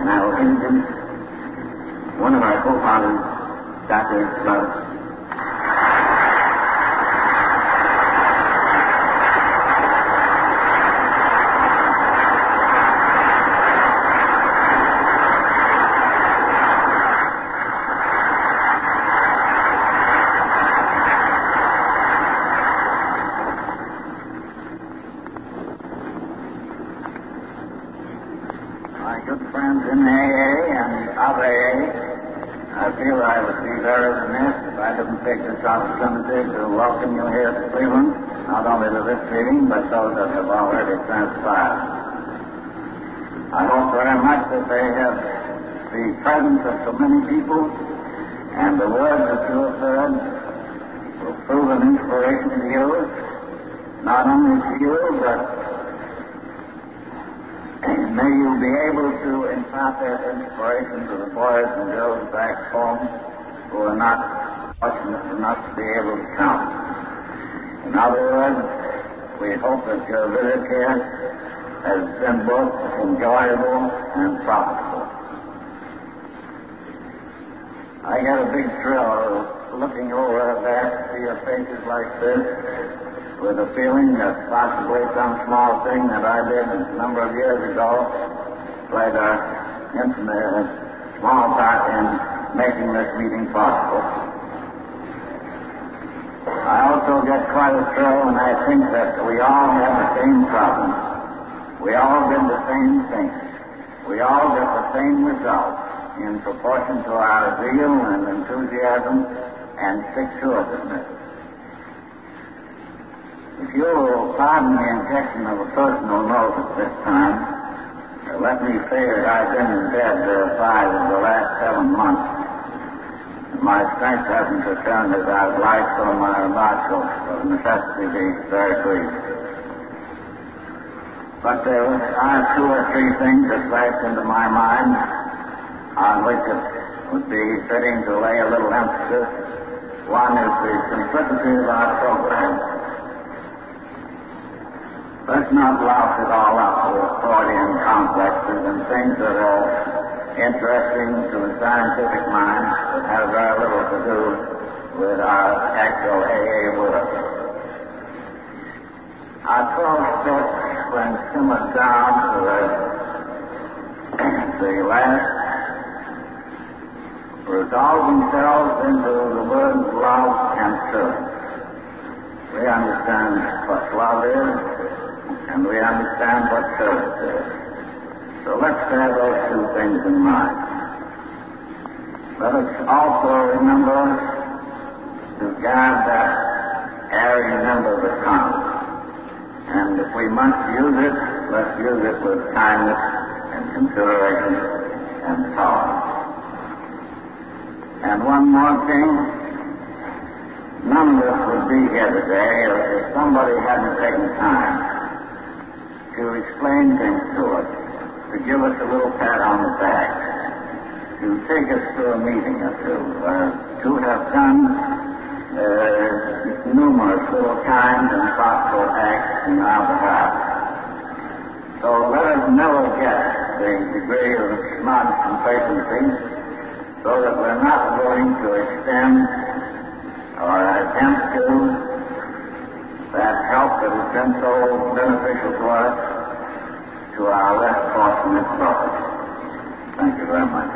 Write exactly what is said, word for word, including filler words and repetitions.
Merrill Hinton, one of our co-founders, Doctor Love. Good friends in A A and of A A, I feel I would be very remiss if I didn't take this opportunity to welcome you here to Cleveland, not only to this meeting, but those that have already transpired. I hope very much that they have the presence of so many people and the words that you have heard will prove an inspiration to you, not only to you, but may you be able to impart that inspiration to the boys and girls back home who are not fortunate enough to be able to come. In other words, we hope that your visit here has been both enjoyable and profitable. I get a big thrill looking over there to see your faces like this, with a feeling that possibly some small thing that I did a number of years ago played a intimate, small part in making this meeting possible. I also get quite a thrill when I think that we all have the same problems. We all did the same thing. We all get the same result in proportion to our zeal and enthusiasm and stick-to-itiveness. If you will pardon the injection of a personal note at this time, uh, let me say that I've been in bed uh, five of the last seven months. And my strength hasn't returned as I'd like, so my remarks will of necessity be very brief. But there are two or three things that flashed into my mind on which it would be fitting to lay a little emphasis. One is the simplicity of our program. Let's not louse it all up with Freudian complexes and things that are interesting to the scientific mind but have very little to do with our actual A A work. Our twelve steps, when simmered down to the, the last, resolve themselves into the words love and truth. We understand what love is, and we understand what service is. So let's bear those two things in mind. Let us also remember to guard that airy number that comes. And if we must use it, let's use it with kindness and consideration and tolerance. And one more thing, none of us would be here today if somebody hadn't taken time to explain things to us, to give us a little pat on the back, to take us through a meeting or two, uh, to have done uh, numerous little kind and thoughtful acts in our behalf. So let us never get the degree of smart complacency so that we're not willing to extend or attempt to that help that has been so beneficial to us, to our less fortunate brothers. Thank you very much.